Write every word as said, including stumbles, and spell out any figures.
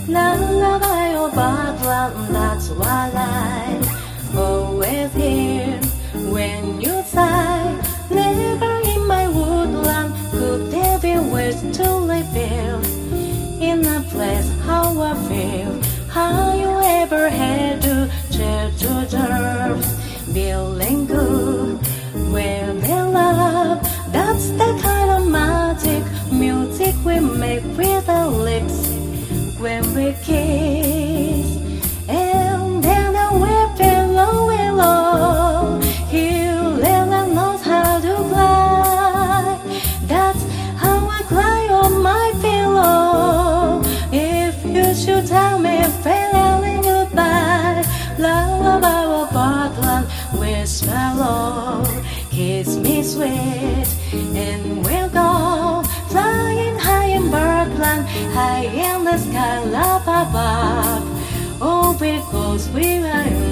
Lullaby of Birdland, that's what I always hear when you sigh. Never in my woodland could there be words to live here. In a place how I feel, how you ever had to share to deserve, feeling good when they love. That's the kind of magic music we make with our lips when we kiss. And then I weep below, below. He really knows how to cry. That's how I cry on my pillow. If you should tell me farewell goodbye, lullaby of Birdland, whisper low, kiss me sweet, and we'll go flying high in Birdland, high in the sky, up above. Oh, because we are in